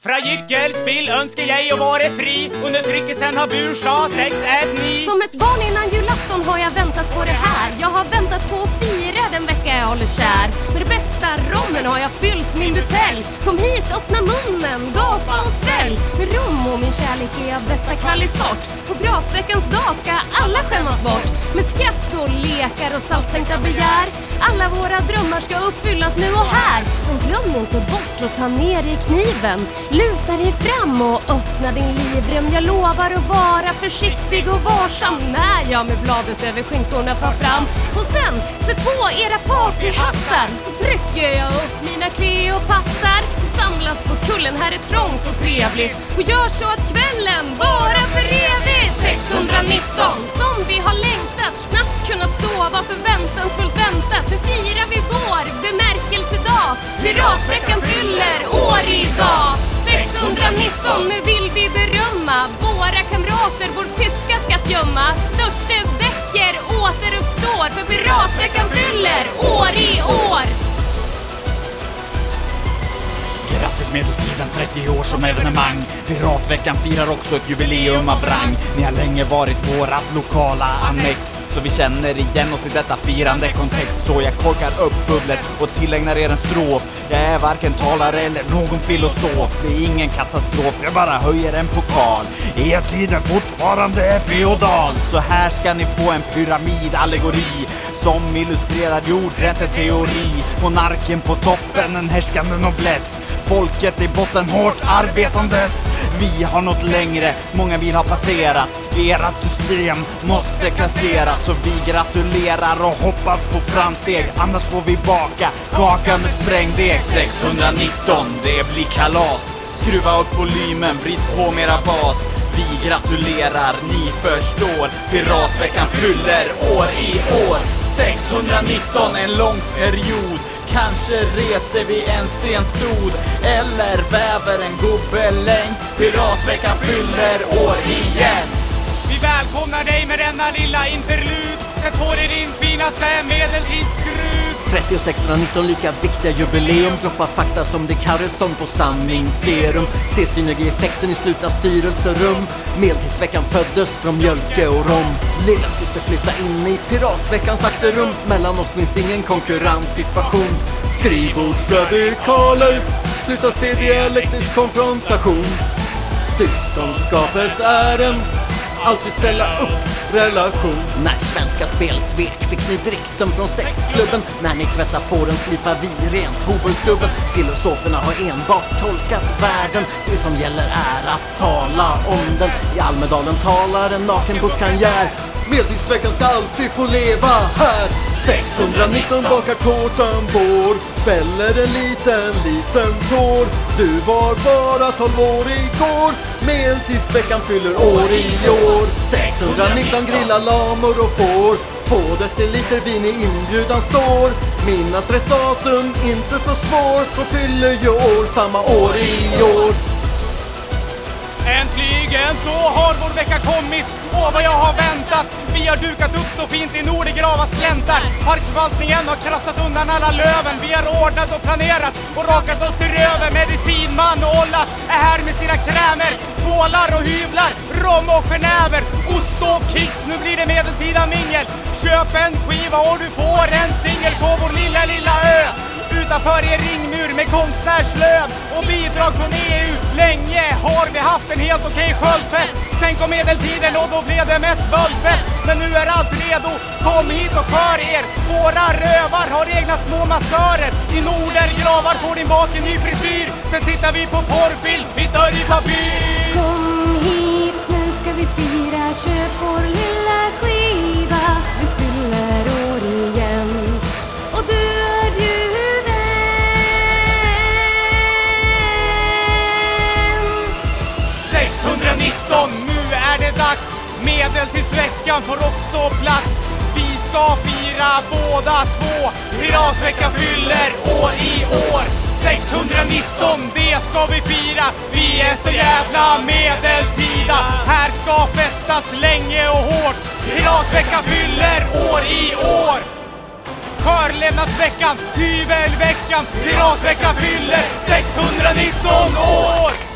Fra gyckelspill önskar jag vara fri. Under tryckelsen har Bursa 6 ätni. Som ett barn innan julafton har jag väntat på det här. Jag har väntat på att fira den vecka jag håller kär. Med det bästa rommen har jag fyllt min butelj. Kom hit, öppna munnen, gapa och svälj. Med rum och min kärlek är av bästa kvalisort. På bratveckans dag ska alla skämmas bort. Med skratt och lekar och saltstänkta begär. Alla våra drömmar ska uppfyllas nu och här. Men glöm inte bort att ta med dig kniven. Luta dig fram och öppna din livrem. Jag lovar att vara försiktig och varsam när jag med bladet över skinkorna far fram. Och sen, sätt på era partyhattar. Så trycker jag upp mina Kleopattar. Samlas på kullen, här är trångt och trevligt. Och gör så att kvällen bara för evigt. 619, som vi har längtat. Knappt kunnat sova, förväntansfullt väntat. Nu firar vi vår bemärkelsedag. Piratveckan fyller år idag. 619, nu vill vi berömma våra kamrater, vår tyska skattgömma. Störtebäcker återuppstår, för Piratveckan fyller år i år. Grattis medeltiden, 30 år som evenemang. Piratveckan firar också ett jubileum av rang. Ni har länge varit vårat lokala annex, så vi känner igen oss i detta firande kontext. Så jag korkar upp bubblet och tillägnar er en strof. Jag är varken talare eller någon filosof. Det är ingen katastrof, jag bara höjer en pokal. Er tid är fortfarande feodal. Så här ska ni få en pyramidallegori som illustrerar jordränteteori. Monarken på toppen, en härskande nobless. Folket i botten hårt arbetandes. Vi har nått längre, många vill ha passerat. Ert system måste kasseras. Så vi gratulerar och hoppas på framsteg. Annars får vi baka kaka med sprängdeg. 619, det blir kalas. Skruva upp volymen, vrid på mera bas. Vi gratulerar, ni förstår. Piratveckan fyller år i år. 619, en lång period. Kanske reser vi en stenstod eller väver en gubbelängd. Piratveckan fyller år igen. Vi välkomnar dig med denna lilla interlud. Sätt på dig din finaste medeltidsskrud. 30 och 619 lika viktiga jubileum. Droppa fakta som det Karlsson på sanningsserum. Se synergieffekten i slutna styrelserum. Medeltidsveckan föddes från mjölke och rom. Lilla syster flytta in i Piratveckans akterum. Mellan oss finns ingen konkurrenssituation. Skrivbordsradikaler, sluta se dialektisk konfrontation. Syskonskapet är en alltid ställa upp relation. När Svenska Spel svek fick ni dricksen från sexklubben. När ni tvättar fåren slipar vi rent Hoburgsklubben. Filosoferna har enbart tolkat världen. Det som gäller är att tala om den. I Almedalen talar en naken buckanjär. Medeltidsveckan ska alltid få leva här. 619 bakar tårtan vår. Fäller en liten tår. Du var bara 12 år igår. Medeltidsveckan fyller år i år. 619 grillar lamor och får. 2 deciliter vin i inbjudan står. Minnas rätt datum, inte så svår. Då fyller ju år samma år i år. Äntligen så har vår vecka kommit. Åh, vad jag har väntat. Vi har dukat upp så fint i Nordegrava släntar. Parkförvaltningen har krafsat undan alla löven. Vi har ordnat och planerat och rakat oss i röven. Medicinman och Olla är här med sina krämer. Tvålar och hyvlar, rom och genäver. Ost och kicks, nu blir det medeltida mingel. Köp en skiva och du får en singel på vår lilla ö. Utanför er ringmur med konstnärslön och bidrag från EU. Länge har vi haft en helt okej sköldfest. Sen kom medeltiden och då blev det mest böldfest. Men nu är allt redo, kom hit och för er. Våra rövar har egna små massörer. I Nordergravar får din bak en ny frisyr. Sen tittar vi på porrfilm, hittar i papyr. Kom hit, nu ska vi fira. Köp vår lilla skiva. Vi fyller år igen. Och du är bjuden. 619, nu är det dags. Medeltidsveckan får också plats. Vi ska fira båda två. Piratveckan fyller år i år. 619, det ska vi fira. Vi är så jävla medeltida. Här ska festas länge och hårt. Piratveckan fyller år i år. Körlevnadsveckan, hyvelveckan. Piratveckan fyller 619 år.